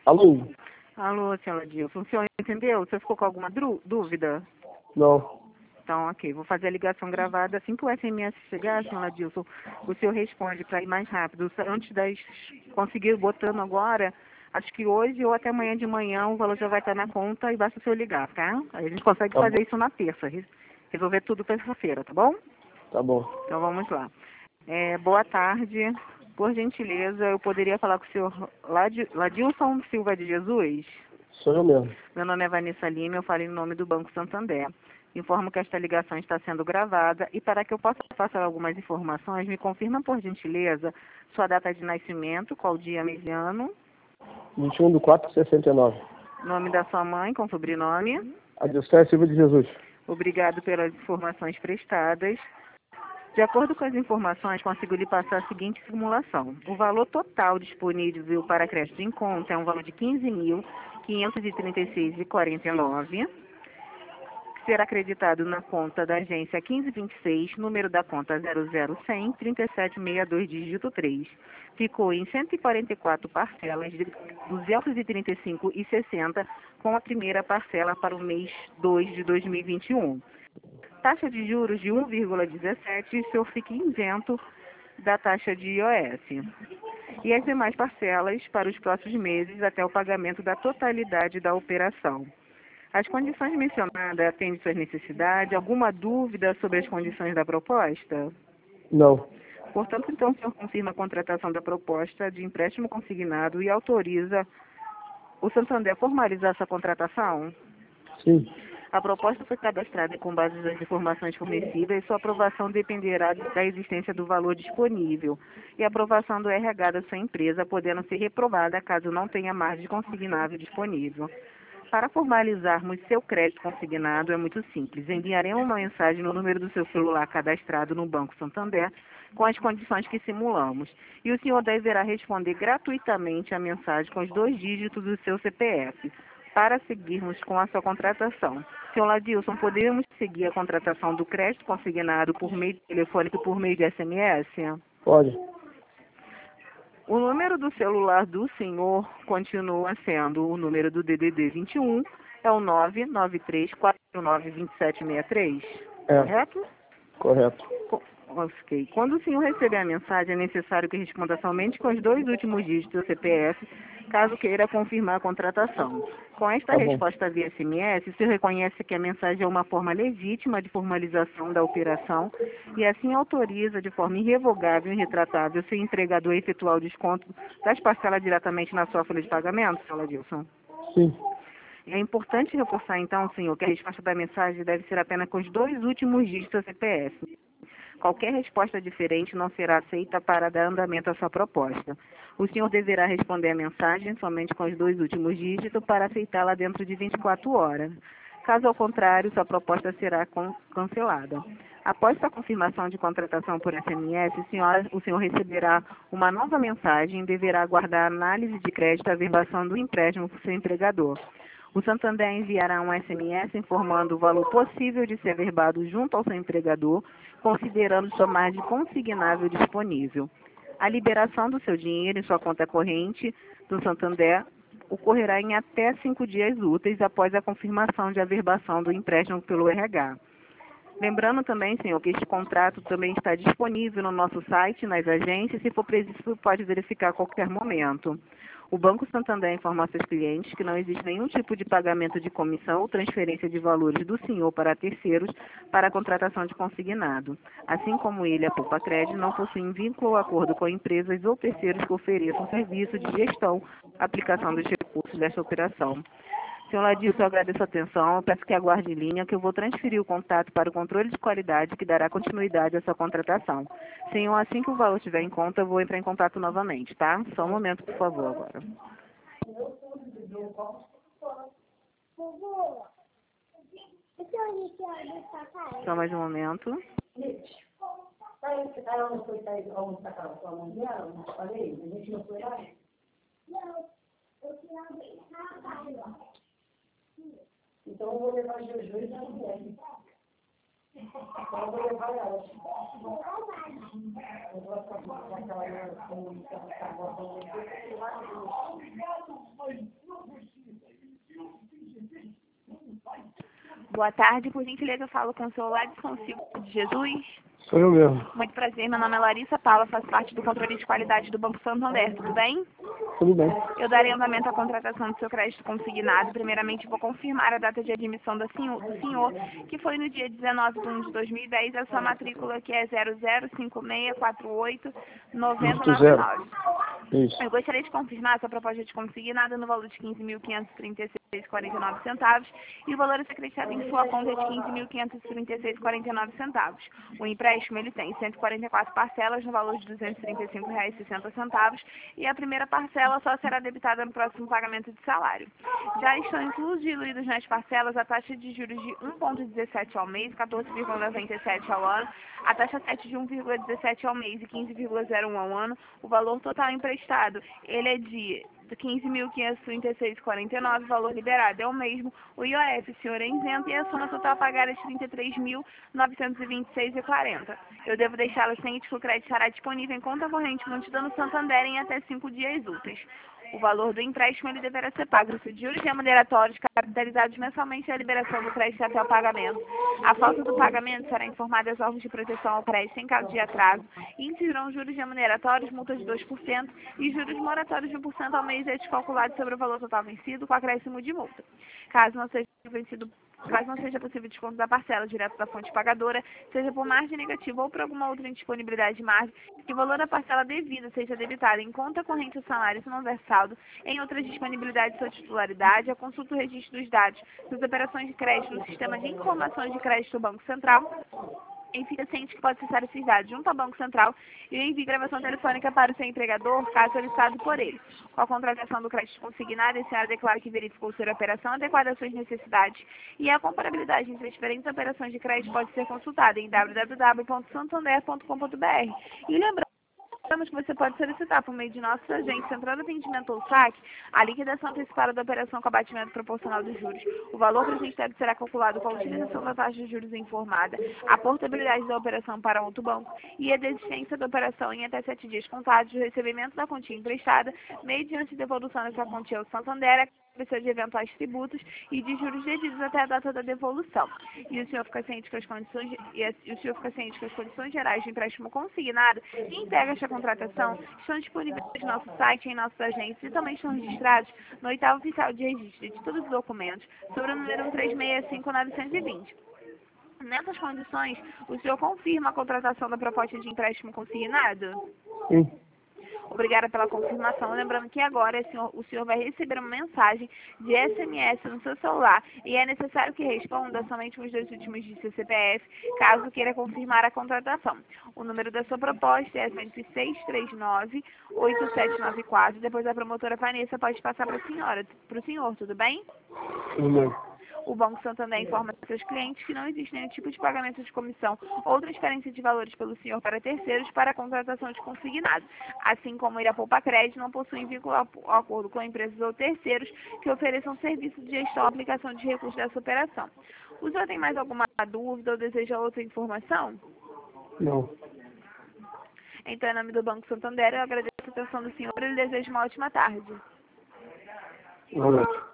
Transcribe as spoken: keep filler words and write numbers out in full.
Alô? Alô, senhora Dilson. O senhor entendeu? O senhor ficou com alguma dúvida? Não. Então, ok. Vou fazer a ligação gravada. Assim que o S M S chegar, senhora Dilson, o senhor responde para ir mais rápido. Antes das conseguir botando agora, acho que hoje ou até amanhã de manhã o valor já vai estar na conta e basta o senhor ligar, tá? Aí a gente consegue Tá fazer bom. isso na terça. Resolver tudo terça-feira, tá bom? Tá bom. Então vamos lá. É, boa tarde. Por gentileza, eu poderia falar com o senhor Ladi- Ladilson Silva de Jesus? Sou eu mesmo. Meu nome é Vanessa Lima, eu falo em nome do Banco Santander. Informo que esta ligação está sendo gravada e para que eu possa passar algumas informações, me confirma, por gentileza, sua data de nascimento, qual dia, mês e ano, vinte e um de quatro de sessenta e nove. nome da sua mãe com sobrenome. Adilson Silva de Jesus. Obrigado pelas informações prestadas. De acordo com as informações, consigo lhe passar a seguinte simulação. O valor total disponível para crédito em conta é um valor de quinze mil quinhentos e trinta e seis reais e quarenta e nove centavos, que será acreditado na conta da agência quinze vinte e seis, número da conta zero zero cem, trinta e sete sessenta e dois, dígito três. Ficou em cento e quarenta e quatro parcelas de duzentos e trinta e cinco reais e sessenta centavos, com a primeira parcela para o mês dois de dois mil e vinte e um. Taxa de juros de um vírgula dezessete, o senhor fica isento da taxa de I O S. E as demais parcelas para os próximos meses até o pagamento da totalidade da operação. As condições mencionadas atendem suas necessidades? Alguma dúvida sobre as condições da proposta? Não. Portanto, então, o senhor confirma a contratação da proposta de empréstimo consignado e autoriza o Santander a formalizar essa contratação? Sim. A proposta foi cadastrada com base nas informações fornecidas e sua aprovação dependerá da existência do valor disponível e a aprovação do R H da sua empresa, podendo ser reprovada caso não tenha margem consignável disponível. Para formalizarmos seu crédito consignado é muito simples. Enviaremos uma mensagem no número do seu celular cadastrado no Banco Santander com as condições que simulamos. E o senhor deverá responder gratuitamente a mensagem com os dois dígitos do seu C P F para seguirmos com a sua contratação. Senhor Ladilson, podemos seguir a contratação do crédito consignado por meio de telefônico e por meio de S M S? Pode. O número do celular do senhor continua sendo o número do D D D vinte e um, é o nove nove três quatro nove dois sete seis três, É. correto? Correto. Co- Ok. Quando o senhor receber a mensagem, é necessário que responda somente com os dois últimos dígitos do C P F, caso queira confirmar a contratação. Com esta Tá bom. resposta via S M S, o senhor reconhece que a mensagem é uma forma legítima de formalização da operação e assim autoriza de forma irrevogável e irretratável seu empregador a efetuar o desconto das parcelas diretamente na sua folha de pagamento, senhor Adilson? Sim. É importante reforçar, então, senhor, que a resposta da mensagem deve ser apenas com os dois últimos dígitos do C P F. Qualquer resposta diferente não será aceita para dar andamento à sua proposta. O senhor deverá responder a mensagem somente com os dois últimos dígitos para aceitá-la dentro de vinte e quatro horas. Caso ao contrário, sua proposta será con- cancelada. Após sua confirmação de contratação por S M S, o senhor, o senhor receberá uma nova mensagem e deverá aguardar a análise de crédito e averbação do empréstimo por seu empregador. O Santander enviará um S M S informando o valor possível de ser averbado junto ao seu empregador, considerando sua margem consignável disponível. A liberação do seu dinheiro em sua conta corrente do Santander ocorrerá em até cinco dias úteis após a confirmação de averbação do empréstimo pelo R H. Lembrando também, senhor, que este contrato também está disponível no nosso site, nas agências, se for preciso, pode verificar a qualquer momento. O Banco Santander informa a seus clientes que não existe nenhum tipo de pagamento de comissão ou transferência de valores do senhor para terceiros para a contratação de consignado. Assim como ele, a Poupa Crédito, não possui vínculo ou acordo com empresas ou terceiros que ofereçam serviço de gestão, aplicação dos recursos desta operação. Senhor Ladilson, eu agradeço a atenção. Eu peço que aguarde em linha, que eu vou transferir o contato para o controle de qualidade, que dará continuidade à sua contratação. Senhor, assim que o valor estiver em conta, eu vou entrar em contato novamente, tá? Só um momento, por favor, agora. Só mais um momento. Então eu vou levar Jojo e não vem. Então eu vou levar ela. Eu vou ficar com aquela comunicação. Boa tarde, por gentileza, eu falo com o seu Ladson Silva de Jesus. Sou eu mesmo. Muito prazer, meu nome é Larissa Paula, faço parte do controle de qualidade do Banco Santander, tudo bem? Tudo bem. Eu darei andamento à contratação do seu crédito consignado. Primeiramente, vou confirmar a data de admissão do senhor, do senhor, que foi no dia dezenove de junho de dois mil e dez, a sua matrícula que é zero zero cinco seis quatro oito nove zero nove nove. Isso. Eu gostaria de confirmar a sua proposta de consignado no valor de quinze mil quinhentos e trinta e seis reais e quarenta e nove centavos e o valor a ser acrescido em sua conta é de quinze mil quinhentos e trinta e seis reais e quarenta e nove centavos. O empréstimo ele tem cento e quarenta e quatro parcelas no valor de duzentos e trinta e cinco reais e sessenta centavos e a primeira parcela só será debitada no próximo pagamento de salário. Já estão incluídos nas parcelas a taxa de juros de um vírgula dezessete ao mês, quatorze vírgula noventa e sete ao ano, a taxa sete de um vírgula dezessete ao mês e quinze vírgula zero um ao ano. O valor total emprestado ele é de quinze mil quinhentos e trinta e seis reais e quarenta e nove centavos, o valor liberado é o mesmo, o I O F o senhor é isento e a soma total a pagar é de trinta e três mil novecentos e vinte e seis reais e quarenta centavos. Eu devo deixá-la ciente que o crédito estará disponível em conta corrente mantida no Santander em até cinco dias úteis. O valor do empréstimo ele deverá ser pago se juros remuneratórios capitalizados mensalmente à liberação do crédito até o pagamento. A falta do pagamento será informada aos órgãos de proteção ao crédito em caso de atraso e incidirão juros remuneratórios, multa de dois por cento e juros moratórios de um por cento ao mês descalculados sobre o valor total vencido com acréscimo de multa. Caso não seja vencido Caso não seja possível desconto da parcela direto da fonte pagadora, seja por margem negativa ou por alguma outra indisponibilidade de margem, que o valor da parcela devida seja debitado em conta corrente ou salário se não houver saldo, em outras disponibilidades de sua titularidade, a consulta o registro dos dados das operações de crédito no Sistema de Informações de Crédito do Banco Central, e fica ciente que pode acessar esses dados junto ao Banco Central e envie gravação telefônica para o seu empregador, caso solicitado por ele. Com a contratação do crédito consignado, a senhora declara que verificou ser a operação adequada às suas necessidades e a comparabilidade entre as diferentes operações de crédito pode ser consultada em w w w ponto santander ponto com ponto b r. E lembrando que você pode solicitar por meio de nossos agentes Central de Atendimento ou saque a liquidação antecipada da operação com abatimento proporcional dos juros. O valor presente deve será calculado com a utilização da taxa de juros informada, a portabilidade da operação para outro banco e a desistência da operação em até sete dias contados do recebimento da quantia emprestada, mediante devolução dessa quantia ao Santander, a de eventuais tributos e de juros devidos até a data da devolução. E o senhor fica ciente que as condições e, a, e o senhor fica ciente que as condições gerais de empréstimo consignado e integra esta contratação estão disponíveis no nosso site, em nossos agentes e também estão registrados no oitavo oficial de registro de todos os documentos sobre o número um três seis cinco nove dois zero. Nessas condições, o senhor confirma a contratação da proposta de empréstimo consignado? Sim. Obrigada pela confirmação. Lembrando que agora o senhor, o senhor vai receber uma mensagem de S M S no seu celular e é necessário que responda somente os dois últimos dígitos do seu C P F, caso queira confirmar a contratação. O número da sua proposta é zero seis três nove oito sete nove quatro. Depois a promotora Vanessa pode passar para a senhora, para o senhor, tudo bem? Tudo bem. O Banco Santander informa seus clientes que não existe nenhum tipo de pagamento de comissão ou transferência de valores pelo senhor para terceiros para a contratação de consignado. Assim como Irá Poupa Crédito não possui vínculo ao acordo com empresas ou terceiros que ofereçam serviço de gestão ou aplicação de recursos dessa operação. O senhor tem mais alguma dúvida ou deseja outra informação? Não. Então, em nome do Banco Santander, eu agradeço a atenção do senhor e lhe desejo uma ótima tarde. Boa noite.